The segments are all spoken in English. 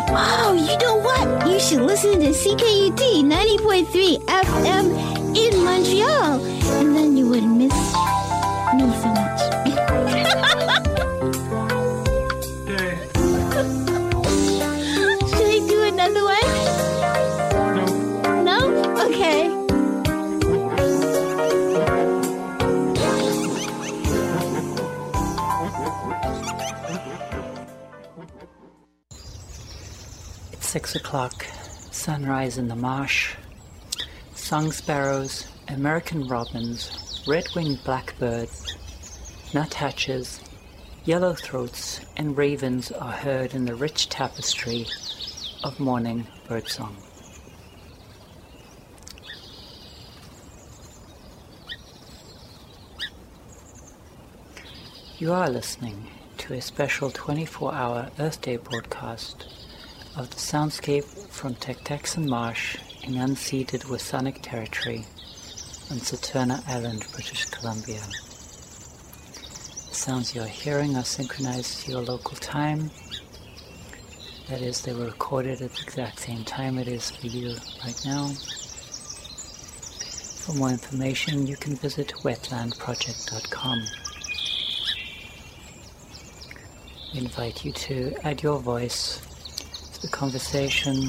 Oh, you know what? You should listen to CKUT 90.3 FM in Montreal, and then you wouldn't miss me so much. Should I do another one? No? No? Okay. It's 6 o'clock, sunrise in the marsh, song sparrows, American robins, red-winged blackbirds, nuthatches, yellowthroats, and ravens are heard in the rich tapestry of morning birdsong. You are listening to a special 24-hour Earth Day broadcast of the soundscape from Tucktaxon Marsh in unceded Wasanic territory on Saturna Island, British Columbia. The sounds you are hearing are synchronized to your local time. That is, they were recorded at the exact same time it is for you right now. For more information, you can visit wetlandproject.com. We invite you to add your voice to the conversation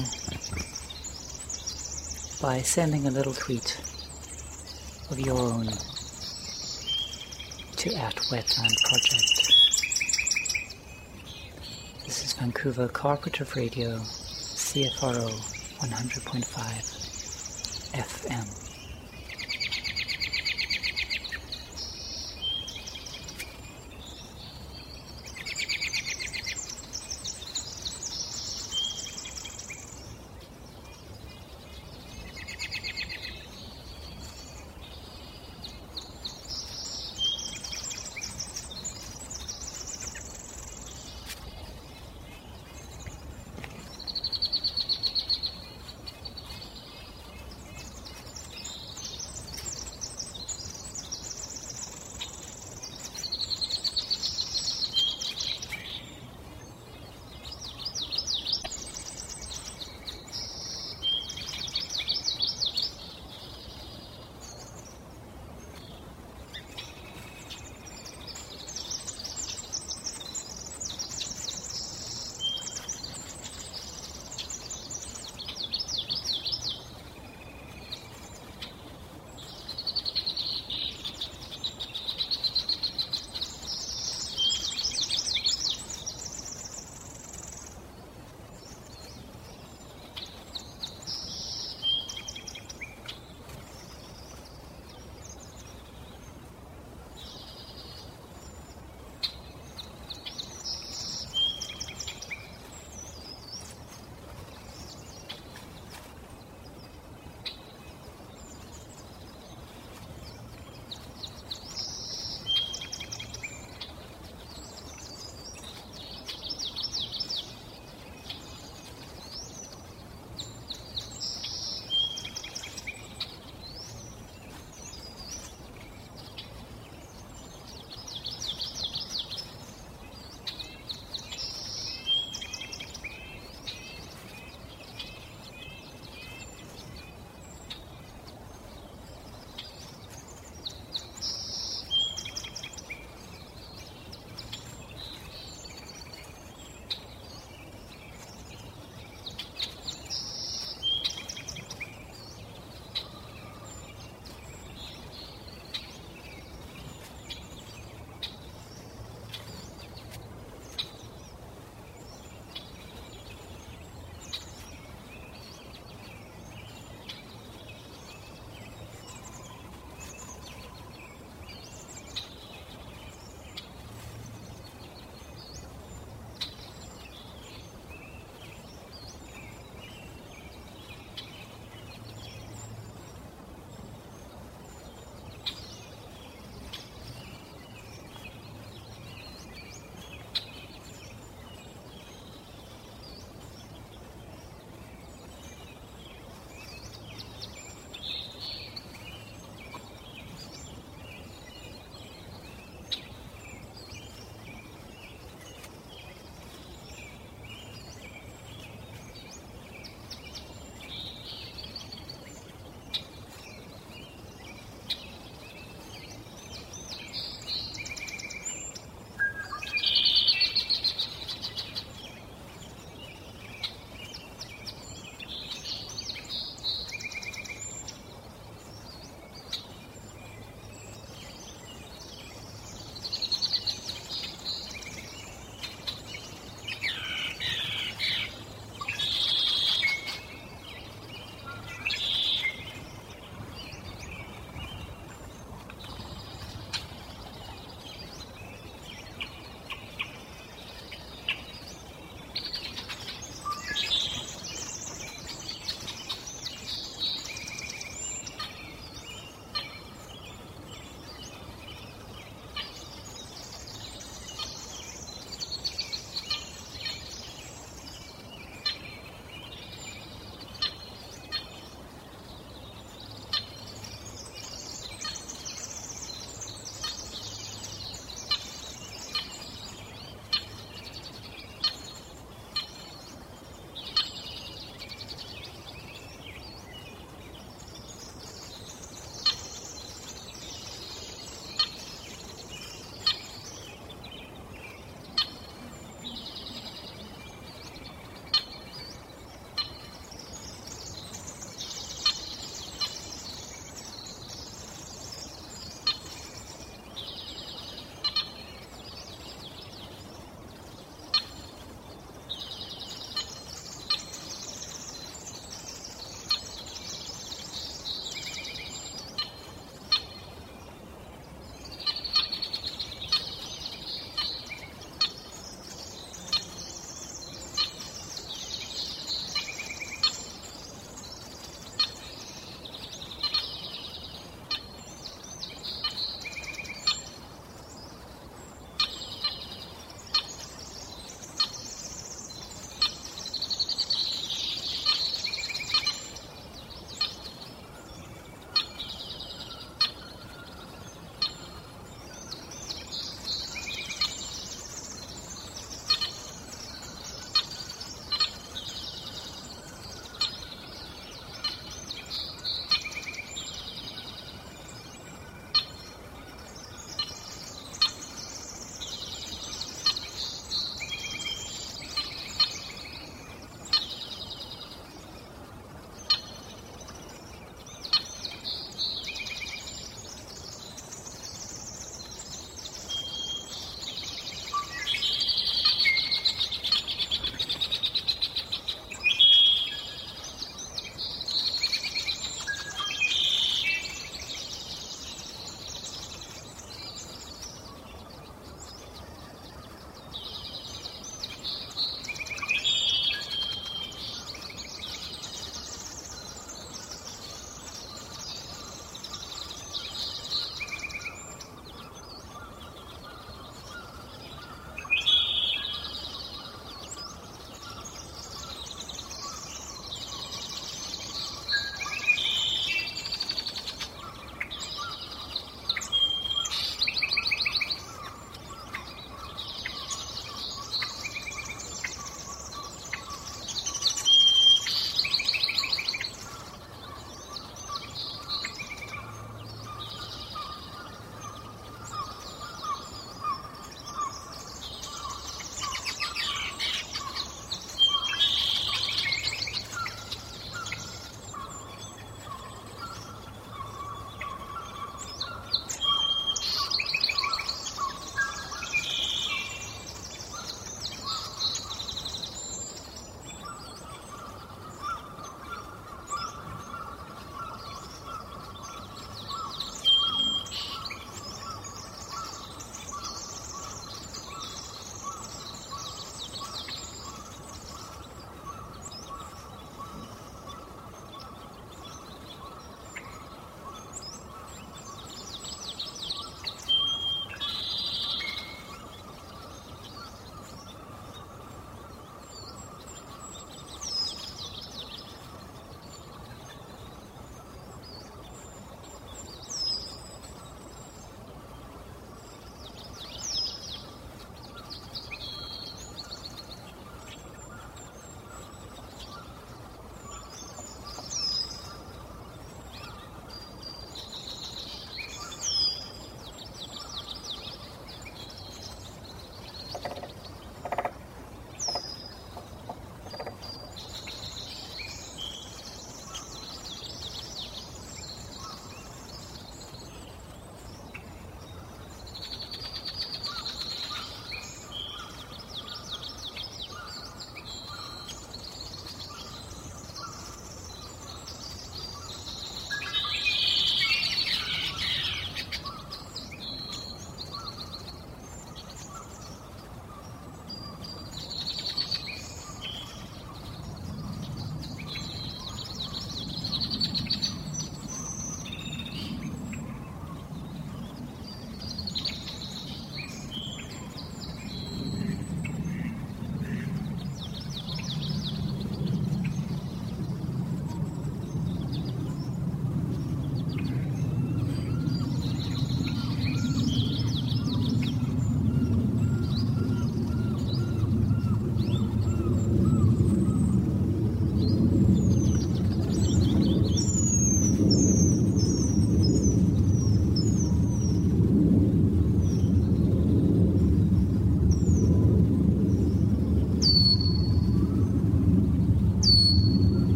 by sending a little tweet of your own to @wetlandproject. This is Vancouver Cooperative Radio, CFRO 100.5 FM.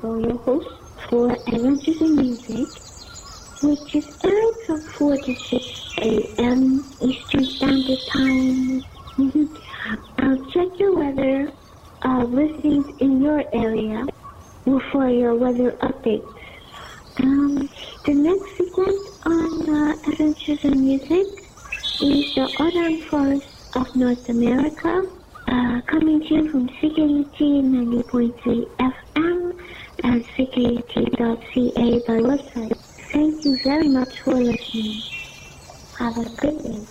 Diego, your host for Adventures in Music, which is airing from 4 to 6 a.m. Eastern Standard Time. Check your weather listings in your area for your weather updates. The next segment on Adventures in Music is the Autumn Forest of North America, coming to you from CKUT 90.3 FM and CKUT.ca by website. Thank you very much for listening. Have a good day.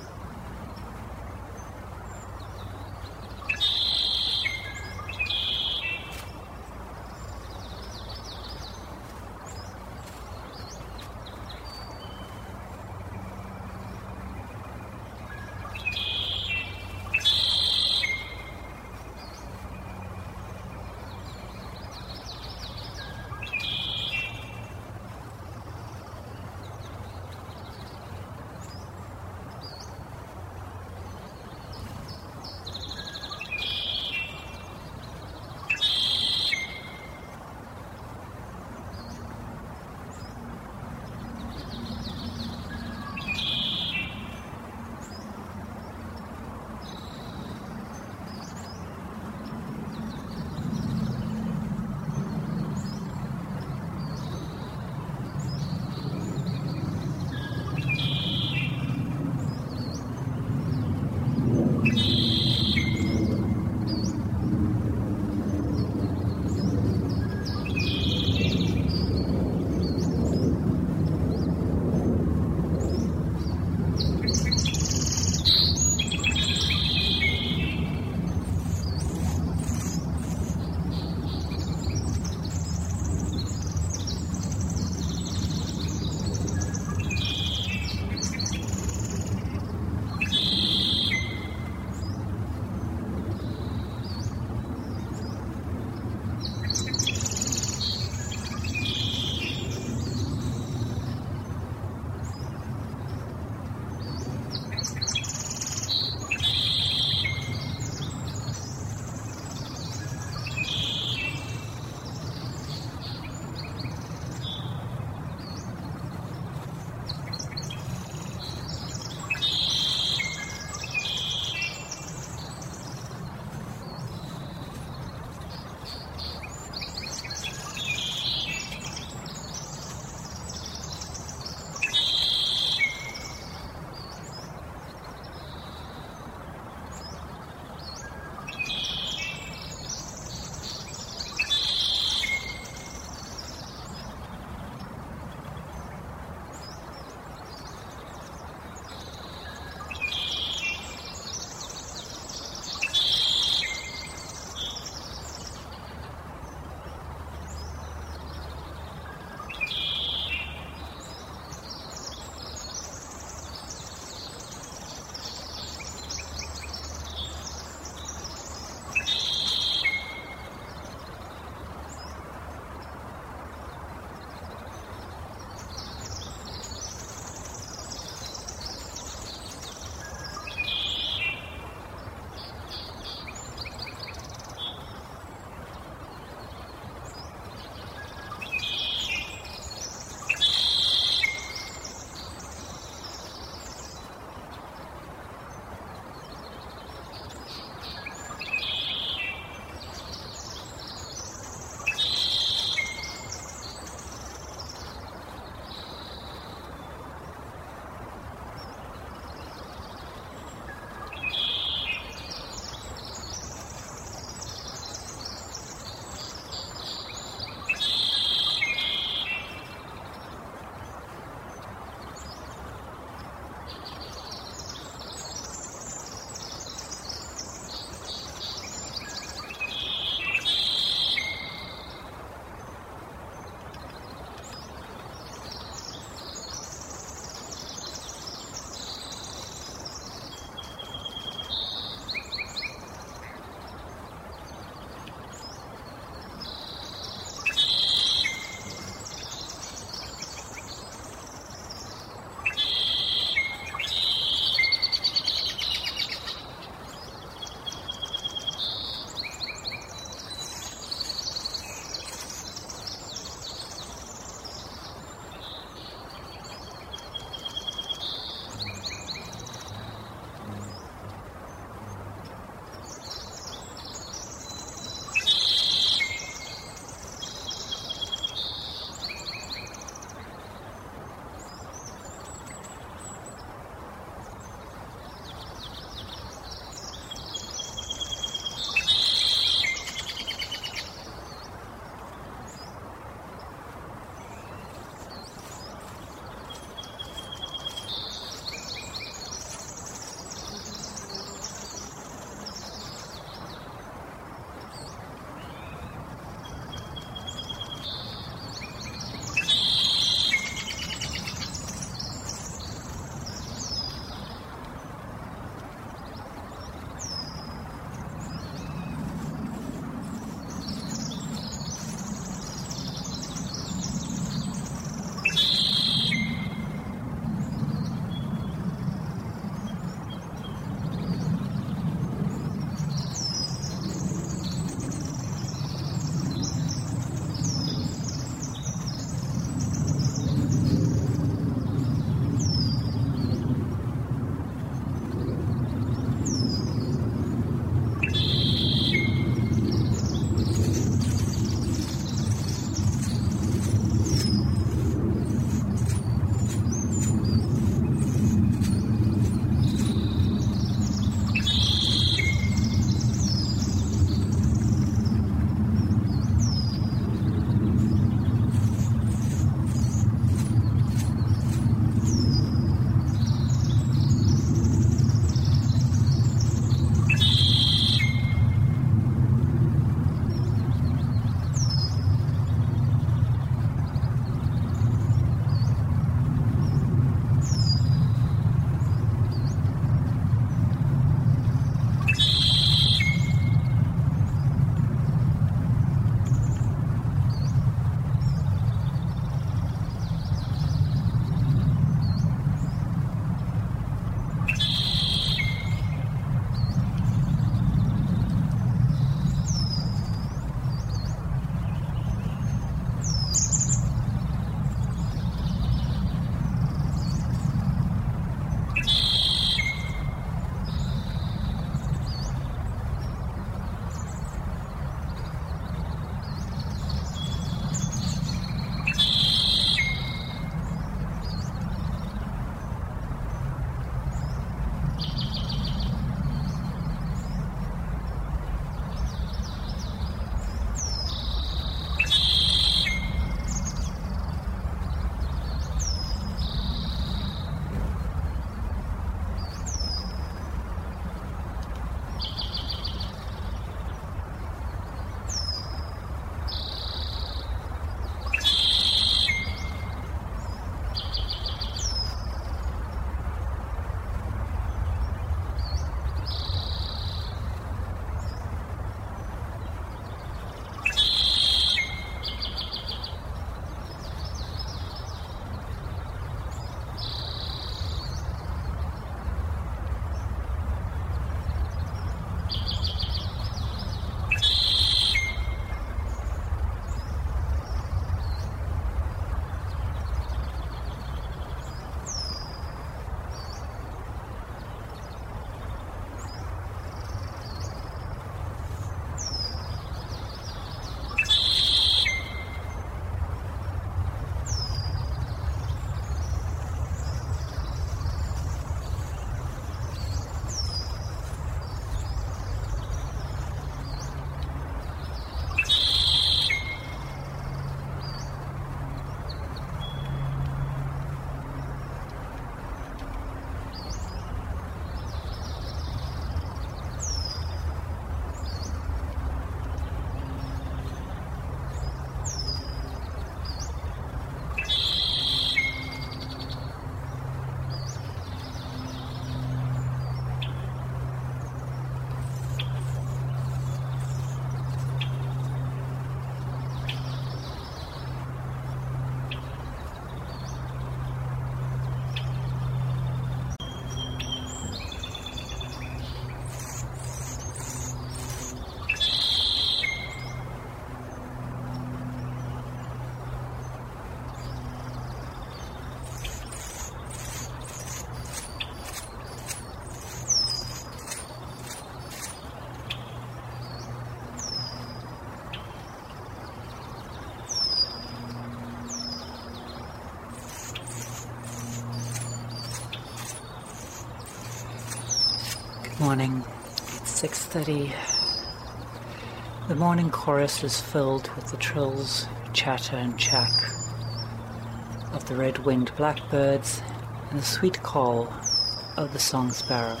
Morning. It's 6:30. The morning chorus is filled with the trills, chatter and chack of the red-winged blackbirds and the sweet call of the song sparrow.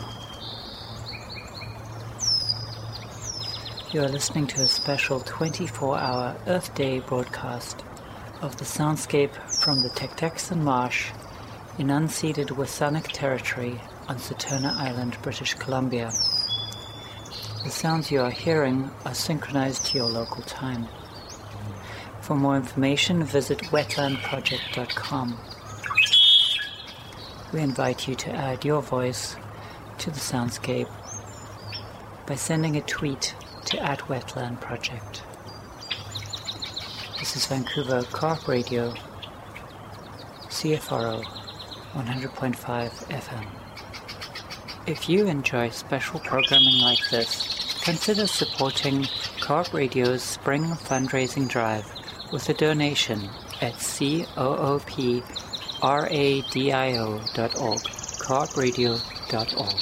You are listening to a special 24-hour Earth Day broadcast of the soundscape from the Tectexan Marsh in unceded Wasanic territory on Saturna Island, British Columbia. The sounds you are hearing are synchronized to your local time. For more information, visit wetlandproject.com. We invite you to add your voice to the soundscape by sending a tweet to @wetlandproject. This is Vancouver Co-op Radio, CFRO 100.5 FM. If you enjoy special programming like this, consider supporting Co-op Radio's Spring Fundraising Drive with a donation at coopradio.org, coopradio.org.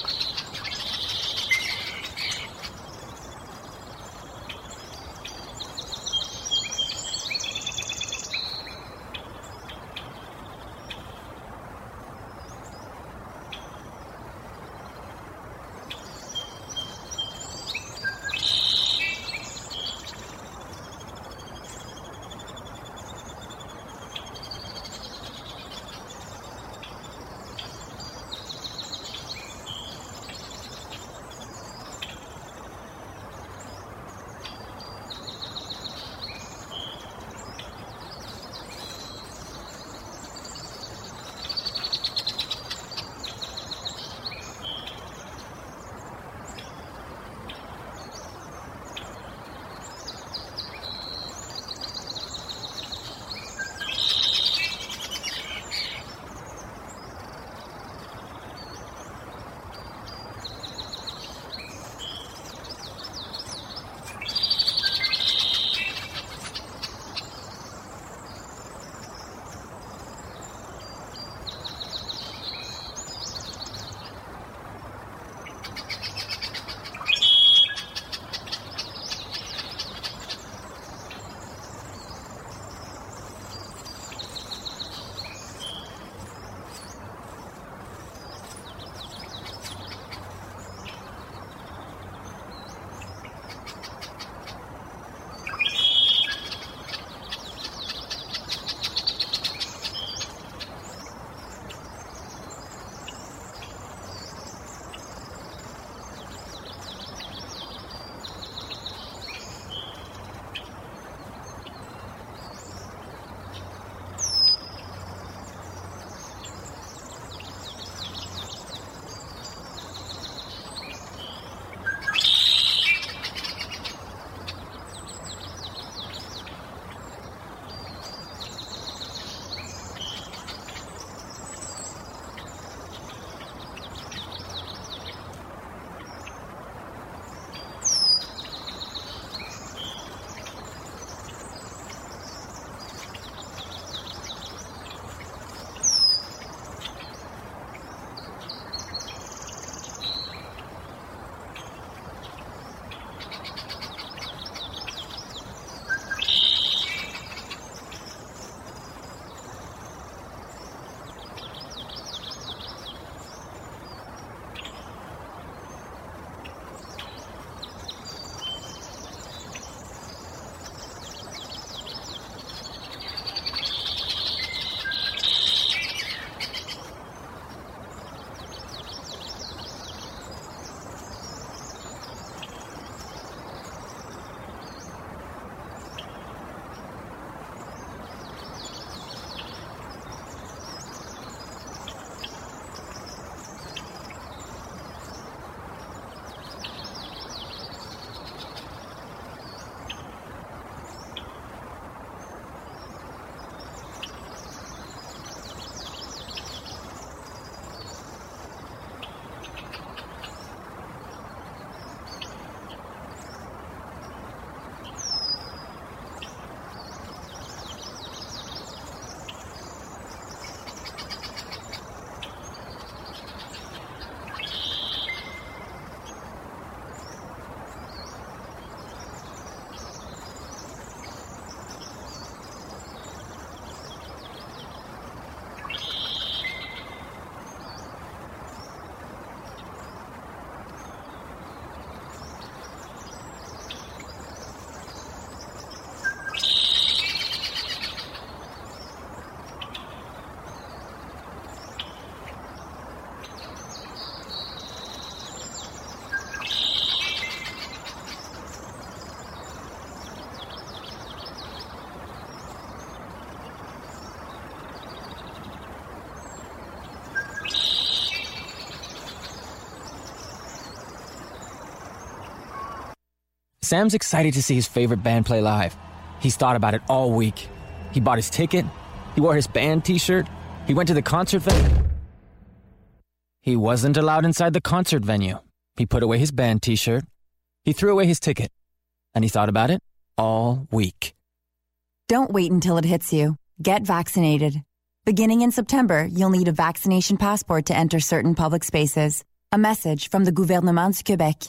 Sam's excited to see his favorite band play live. He's thought about it all week. He bought his ticket. He wore his band t-shirt. He went to the concert venue. He wasn't allowed inside the concert venue. He put away his band t-shirt. He threw away his ticket. And he thought about it all week. Don't wait until it hits you. Get vaccinated. Beginning in September, you'll need a vaccination passport to enter certain public spaces. A message from the Gouvernement du Québec.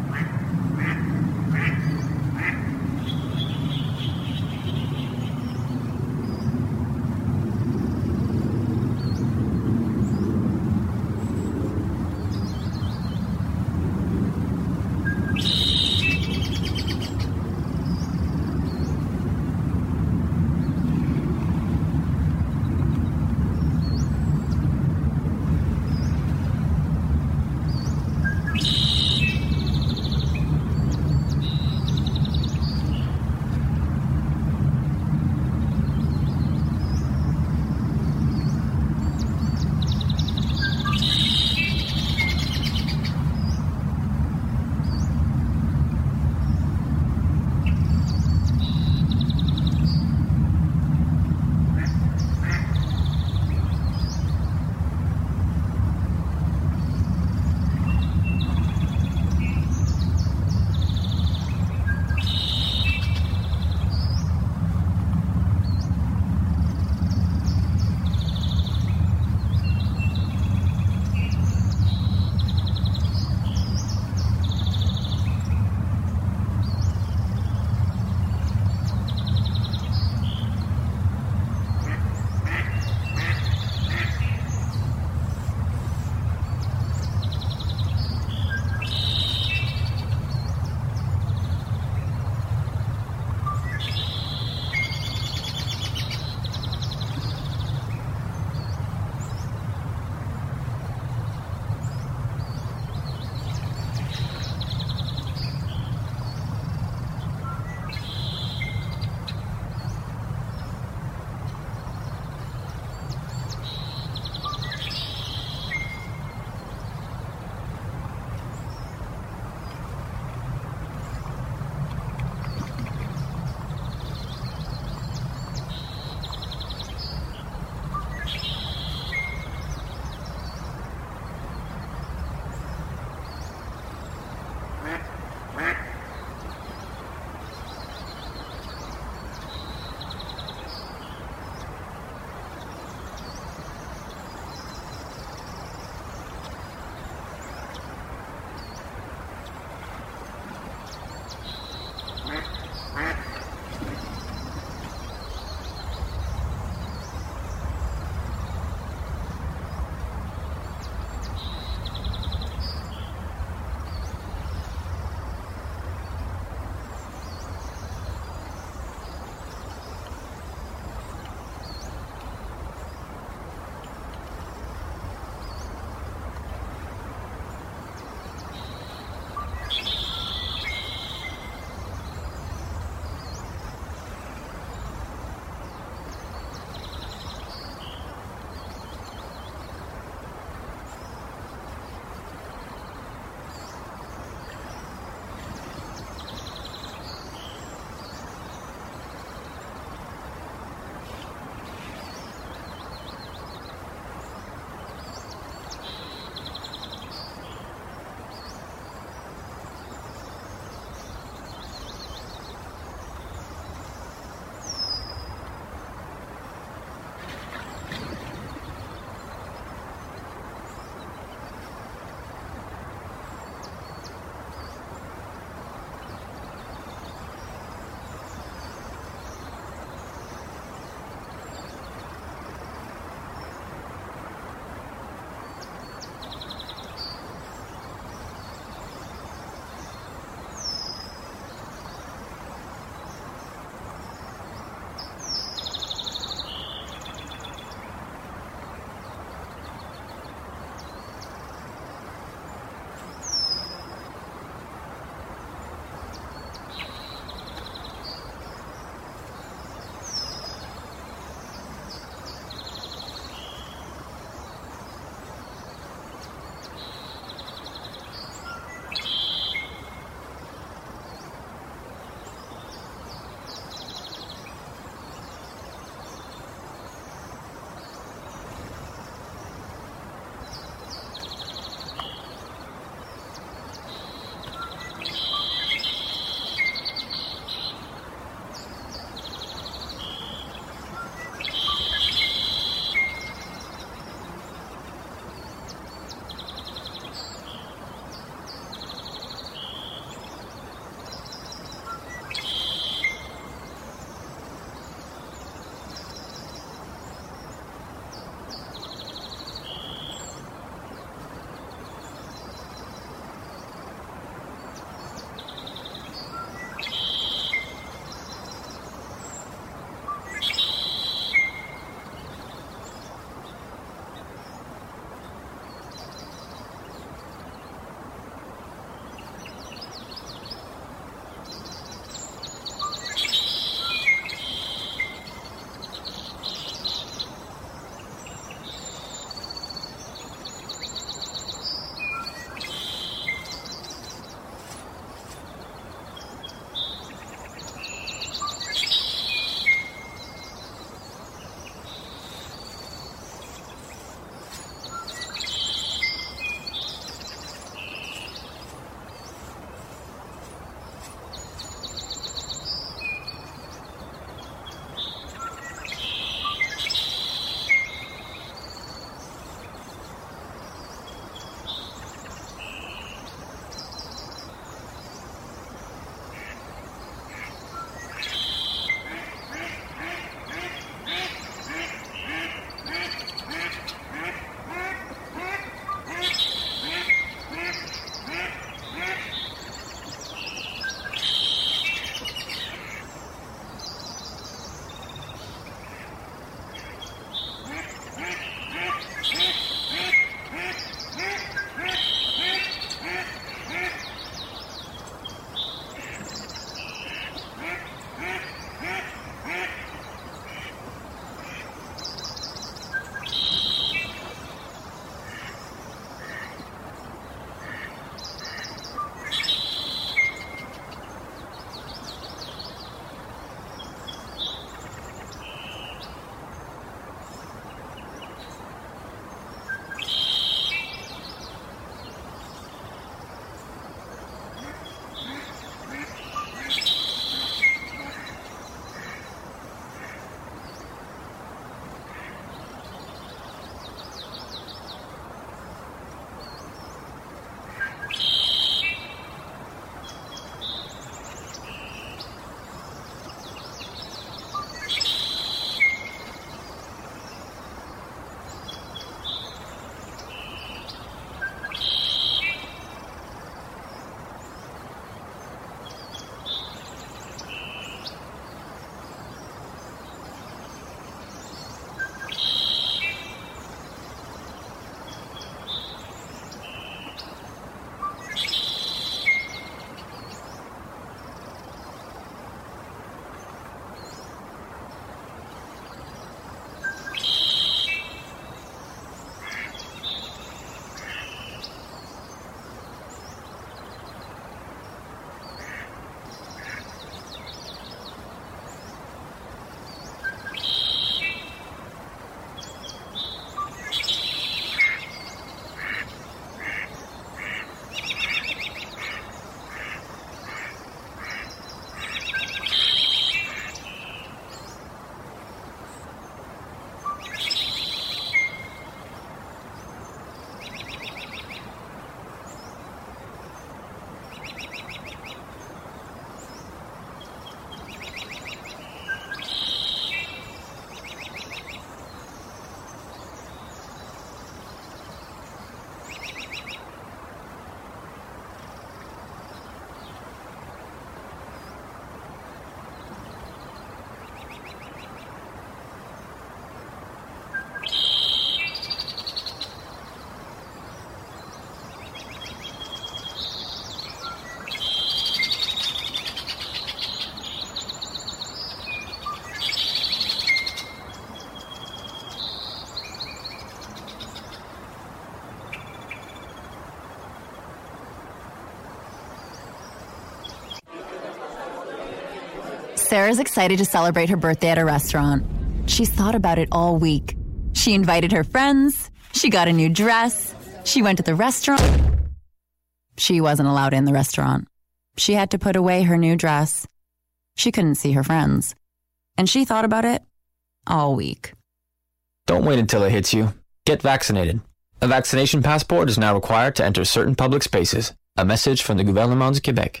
Sarah's excited to celebrate her birthday at a restaurant. She's thought about it all week. She invited her friends. She got a new dress. She went to the restaurant. She wasn't allowed in the restaurant. She had to put away her new dress. She couldn't see her friends. And she thought about it all week. Don't wait until it hits you. Get vaccinated. A vaccination passport is now required to enter certain public spaces. A message from the Gouvernement du Québec.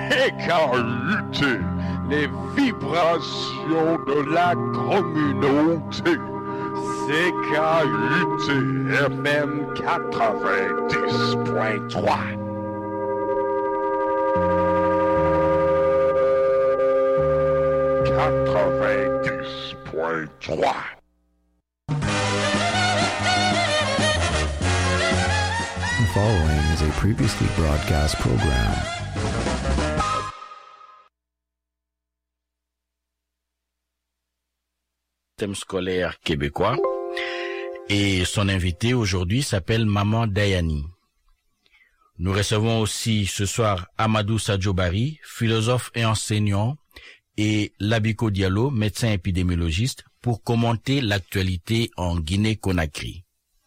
CKUT, les vibrations de la communauté. CKUT FM 90.3. The following is a previously broadcast program. Thème scolaire québécois. Et son invité aujourd'hui s'appelle Maman Dayani. Nous recevons aussi ce soir Amadou Sadjobari, philosophe et enseignant, et Labiko Diallo, médecin épidémiologiste, pour commenter l'actualité en Guinée-Conakry.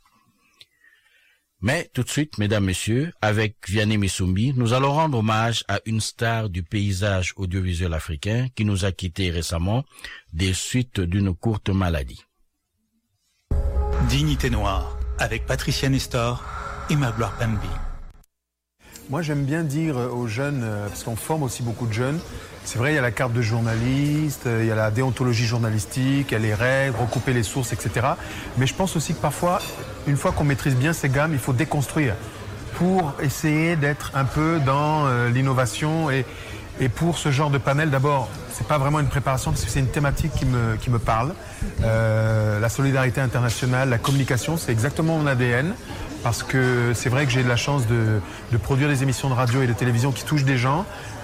Mais tout de suite, mesdames, messieurs, avec Vianney Missoumbi, nous allons rendre hommage à une star du paysage audiovisuel africain qui nous a quittés récemment des suites d'une courte maladie. Dignité noire, avec Patricia Nestor et Magloire Pembi. Moi, j'aime bien dire aux jeunes, parce qu'on forme aussi beaucoup de jeunes, c'est vrai, il y a la carte de journaliste, il y a la déontologie journalistique, il y a les règles, recouper les sources, etc. Mais je pense aussi que parfois, une fois qu'on maîtrise bien ces gammes, il faut déconstruire pour essayer d'être un peu dans l'innovation. Et pour ce genre de panel, d'abord, c'est pas vraiment une préparation parce que c'est une thématique qui me parle. La solidarité internationale, la communication, c'est exactement mon ADN. Parce que c'est vrai que j'ai de la chance de produire des émissions de radio et de télévision qui touchent des gens.